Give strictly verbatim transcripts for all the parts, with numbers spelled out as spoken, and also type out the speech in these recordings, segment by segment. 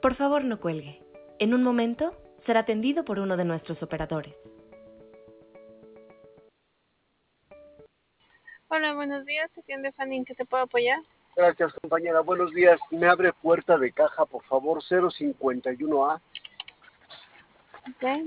Por favor, no cuelgue. En un momento, será atendido por uno de nuestros operadores. Hola, buenos días. Atiende Fanny, ¿en qué te puedo apoyar? Gracias, compañera. Buenos días. Me abre puerta de caja, por favor, cero cincuenta y uno A. Ok.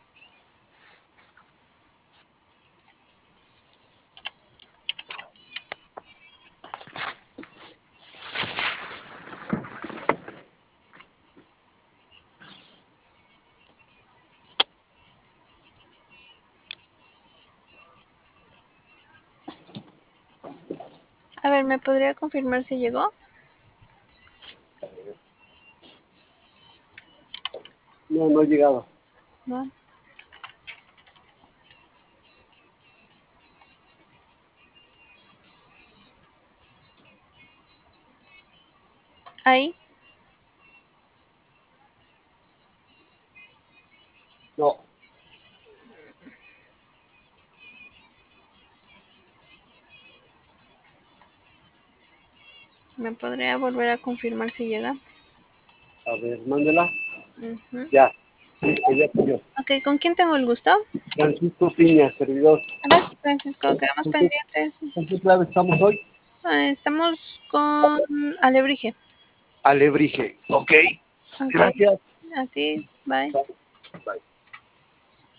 A ver, ¿me podría confirmar si llegó? No, no ha llegado. No. ¿Ahí? No. ¿Me podría volver a confirmar si llega? A ver, mándela. Uh-huh. Ya. Sí, ya pidió. Ok, ¿con quién tengo el gusto? Francisco Piña, servidor. Gracias, Francisco. Quedamos ¿Con qué, pendientes. con qué clave estamos hoy? Ah, Estamos con Alebrije. Alebrije. Ok. Ok. Gracias. A ti. Bye.